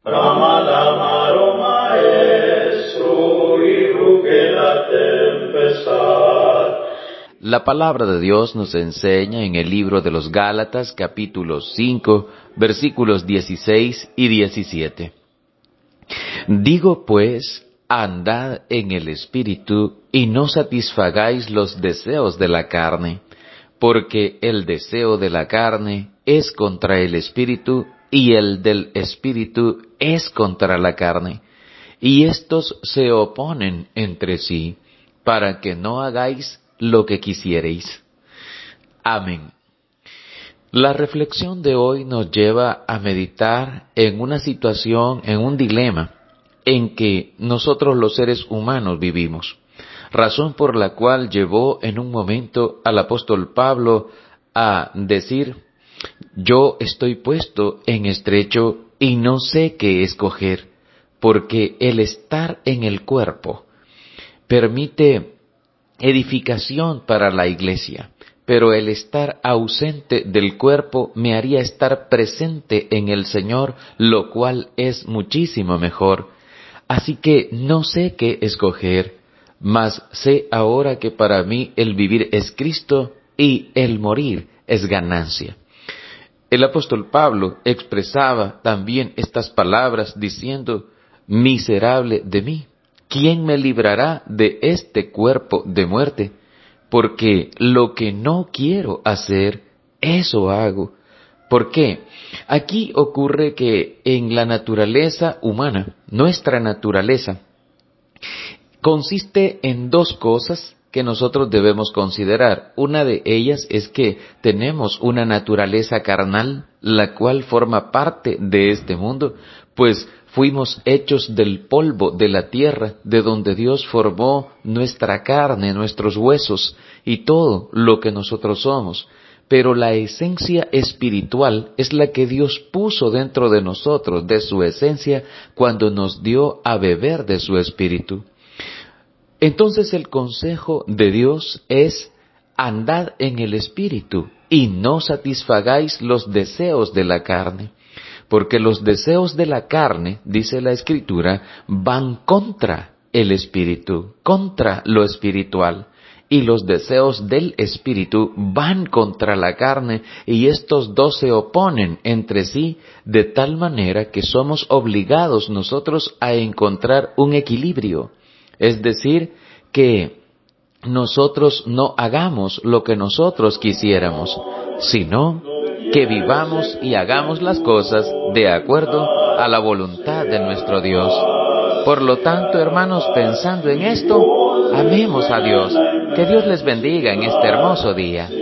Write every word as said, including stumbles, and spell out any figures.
Brahma maestro y ruge la tempestad. La palabra de Dios nos enseña en el libro de los Gálatas, capítulo cinco, versículos dieciséis y diecisiete. Digo pues, andad en el Espíritu y no satisfagáis los deseos de la carne, porque el deseo de la carne es contra el Espíritu y el del Espíritu es contra la carne, y éstos se oponen entre sí, para que no hagáis lo que quisiereis. Amén. La reflexión de hoy nos lleva a meditar en una situación, en un dilema, en que nosotros los seres humanos vivimos, razón por la cual llevó en un momento al apóstol Pablo a decir: yo estoy puesto en estrecho y no sé qué escoger, porque el estar en el cuerpo permite edificación para la iglesia, pero el estar ausente del cuerpo me haría estar presente en el Señor, lo cual es muchísimo mejor. Así que no sé qué escoger, mas sé ahora que para mí el vivir es Cristo y el morir es ganancia. El apóstol Pablo expresaba también estas palabras diciendo: miserable de mí, ¿quién me librará de este cuerpo de muerte? Porque lo que no quiero hacer, eso hago. ¿Por qué? Aquí ocurre que en la naturaleza humana, nuestra naturaleza, consiste en dos cosas que nosotros debemos considerar. Una de ellas es que tenemos una naturaleza carnal, la cual forma parte de este mundo, pues fuimos hechos del polvo de la tierra, de donde Dios formó nuestra carne, nuestros huesos y todo lo que nosotros somos. Pero la esencia espiritual es la que Dios puso dentro de nosotros, de su esencia, cuando nos dio a beber de su espíritu. Entonces el consejo de Dios es: andad en el Espíritu y no satisfagáis los deseos de la carne, porque los deseos de la carne, dice la Escritura, van contra el Espíritu, contra lo espiritual, y los deseos del Espíritu van contra la carne, y estos dos se oponen entre sí de tal manera que somos obligados nosotros a encontrar un equilibrio. Es decir, que nosotros no hagamos lo que nosotros quisiéramos, sino que vivamos y hagamos las cosas de acuerdo a la voluntad de nuestro Dios. Por lo tanto, hermanos, pensando en esto, amemos a Dios. Que Dios les bendiga en este hermoso día.